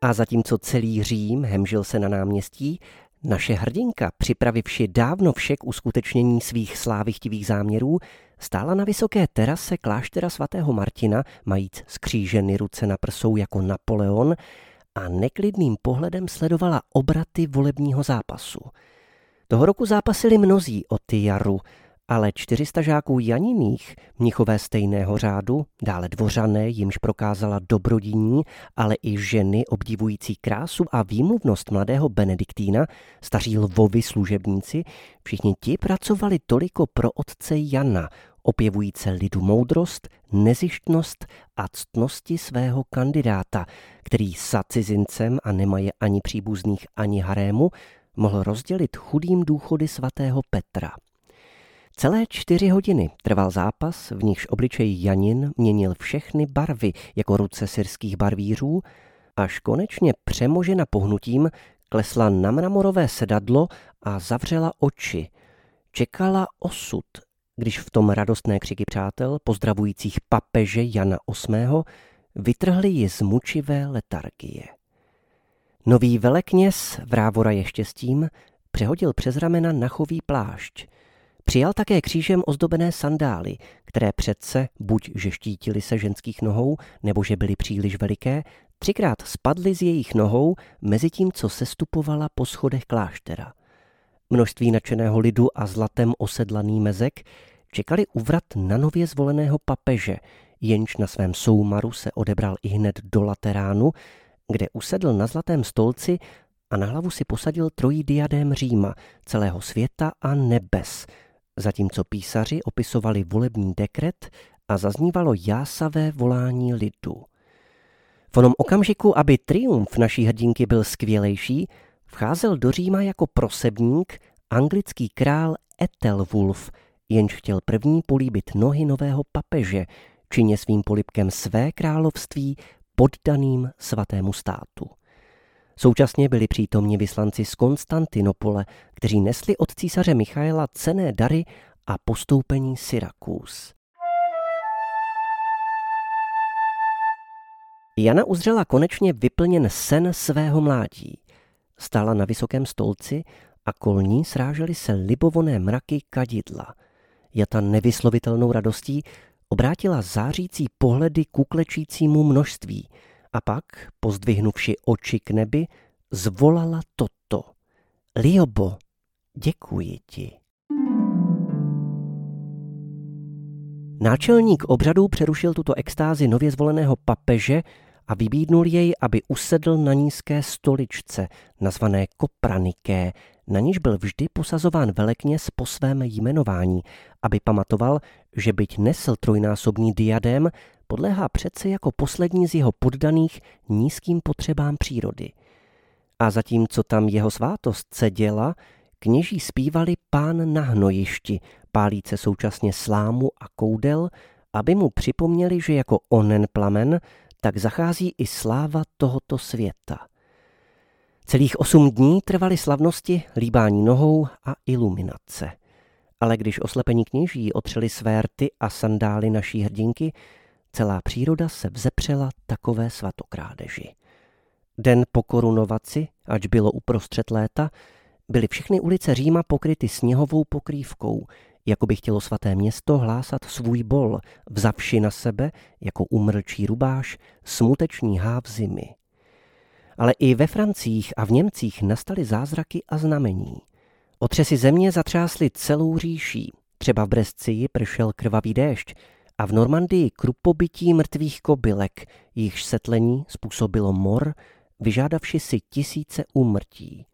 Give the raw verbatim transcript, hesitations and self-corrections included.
A zatímco celý Řím hemžil se na náměstí, naše hrdinka, připravivši dávno vše k uskutečnění svých slávichtivých záměrů, stála na vysoké terase kláštera svatého Martina, majíc skříženy ruce na prsou jako Napoleon, a neklidným pohledem sledovala obraty volebního zápasu. Toho roku zápasili mnozí o tiaru, ale čtyři sta žáků Janiných, mnichové stejného řádu, dále dvořané, jimž prokázala dobrodiní, ale i ženy obdivující krásu a výmluvnost mladého Benediktína, staří lvovi služebníci, všichni ti pracovali toliko pro otce Jana, opěvujíce lidu moudrost, nezištnost a ctnosti svého kandidáta, který sa cizincem a nemaje ani příbuzných, ani harému, mohl rozdělit chudým důchody svatého Petra. Celé čtyři hodiny trval zápas, v nichž obličej Janin měnil všechny barvy jako ruce syrských barvířů, až konečně přemožena pohnutím klesla na mramorové sedadlo a zavřela oči. Čekala osud, když v tom radostné křiky přátel, pozdravujících papeže Jana osmého, vytrhli ji z mučivé letargie. Nový velekněz, vrávora je štěstím, přehodil přes ramena nachový plášť. Přijal také křížem ozdobené sandály, které přece, buď že štítily se ženských nohou, nebo že byly příliš veliké, třikrát spadly z jejich nohou mezi tím, co sestupovala po schodech kláštera. Množství nadšeného lidu a zlatem osedlaný mezek čekali u vrat na nově zvoleného papeže, jenž na svém soumaru se odebral ihned do Lateránu, kde usedl na zlatém stolci a na hlavu si posadil trojí diadém Říma, celého světa a nebes, zatímco písaři opisovali volební dekret a zaznívalo jásavé volání lidu. V onom okamžiku, aby triumf naší hrdinky byl skvělejší, vcházel do Říma jako prosebník anglický král Ethelwulf, jenž chtěl první políbit nohy nového papeže, čině svým polibkem své království poddaným svatému státu. Současně byli přítomni vyslanci z Konstantinopole, kteří nesli od císaře Michaela cenné dary a postoupení Syrakus. Jana uzřela konečně vyplněn sen svého mládí. Stála na vysokém stolci a kolem ní srážely se libovoné mraky kadidla. Jata nevyslovitelnou radostí obrátila zářící pohledy ku klečícímu množství a pak, pozdvihnuvši oči k nebi, zvolala toto. Liobo, děkuji ti. Náčelník obřadů přerušil tuto extázi nově zvoleného papeže a vybídnul jej, aby usedl na nízké stoličce, nazvané Kopraniké, na níž byl vždy posazován velekněz po svém jmenování, aby pamatoval, že byť nesl trojnásobný diadém, podléhá přece jako poslední z jeho poddaných nízkým potřebám přírody. A zatímco tam jeho svátost seděla, kněží zpívali Pán na hnojišti, pálíce současně slámu a koudel, aby mu připomněli, že jako onen plamen, tak zachází i sláva tohoto světa. Celých osm dní trvaly slavnosti, líbání nohou a iluminace. Ale když oslepení kněží otřeli své rty a sandály naší hrdinky, celá příroda se vzepřela takové svatokrádeži. Den po korunovaci, ač bylo uprostřed léta, byly všechny ulice Říma pokryty sněhovou pokrývkou, jako by chtělo svaté město hlásat svůj bol, vzavši na sebe, jako umrčí rubáš, smuteční háv zimy. Ale i ve Francích a v Němcích nastaly zázraky a znamení. Otřesy země zatřásly celou říší, třeba v Brescii pršel krvavý déšť a v Normandii krupobytí mrtvých kobylek, jichž setlení způsobilo mor, vyžádavši si tisíce úmrtí.